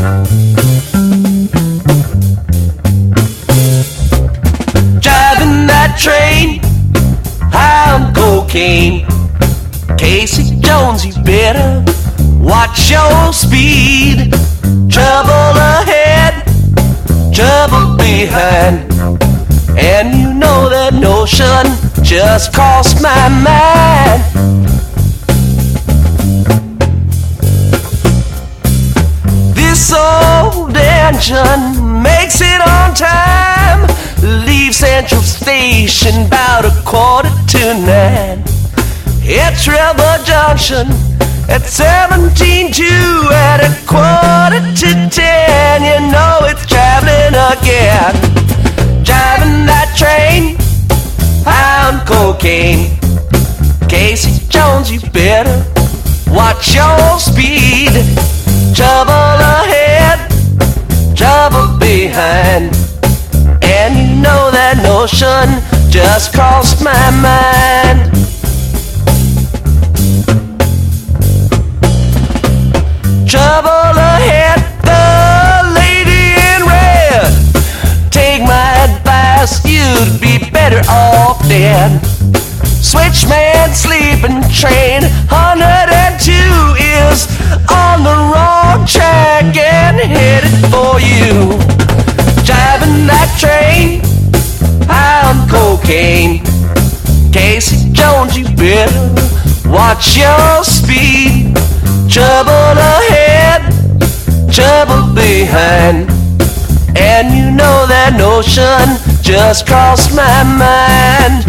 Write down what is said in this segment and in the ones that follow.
Driving that train high on cocaine. Casey Jones, you better watch your speed. Trouble ahead, trouble behind. And you know that notion just crossed my mind. This old engine makes it on time. Leave Central Station about 9:15. Hits River Junction at 17:2. At 9:45, you know it's traveling again. Driving that train high on cocaine. Casey Jones, you better watch your speed. Trouble ahead, trouble behind. And you know that notion just crossed my mind. Trouble ahead, the lady in red. Take my advice, you'd be better off dead. Switchman sleeping train 102 is on the wrong track and headed for you. Driving that train high on cocaine. Casey Jones, you better watch your speed. Trouble ahead, trouble behind. And you know that notion just crossed my mind.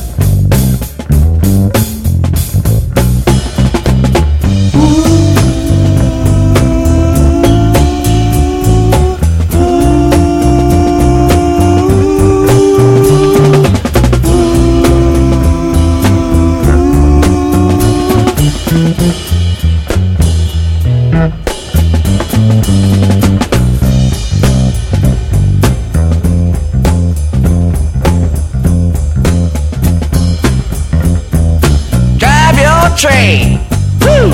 Train. Woo!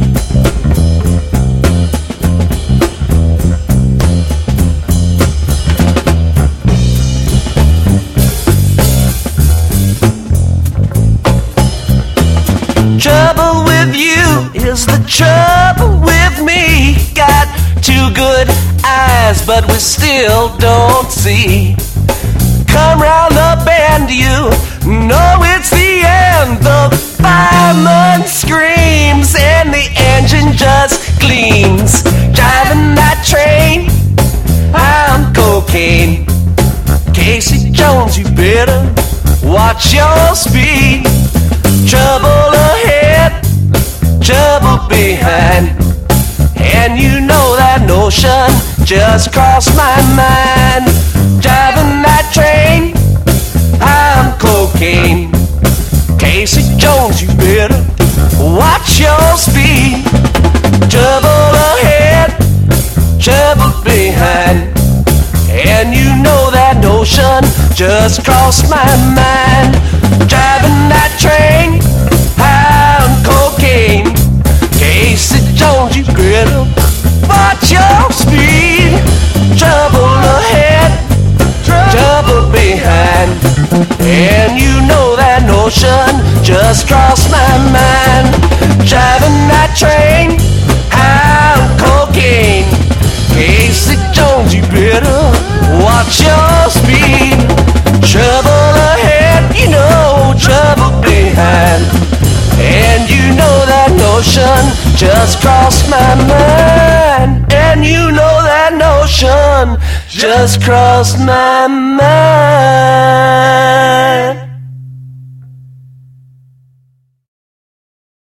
Trouble with you is the trouble with me. Got two good eyes, but we still don't see. Come round the bend, you know it's the end. The fireman screams and the engine just gleams. Driving that train high on cocaine. Casey Jones, you better watch your speed. Trouble ahead, trouble behind. And you know that notion just crossed my mind. Driving that train high on cocaine. Casey Jones, you better watch your speed. Trouble ahead, trouble behind. And you know that notion just crossed my mind. Driving that train high on cocaine. Casey Jones, you better watch your speed. Trouble ahead, trouble behind. And you know that notion just crossed my mind. Driving that train high on cocaine. Casey Jones, you better watch your speed. Trouble ahead, you know, trouble behind. And you know that notion just crossed my mind. And you know that notion just crossed my mind.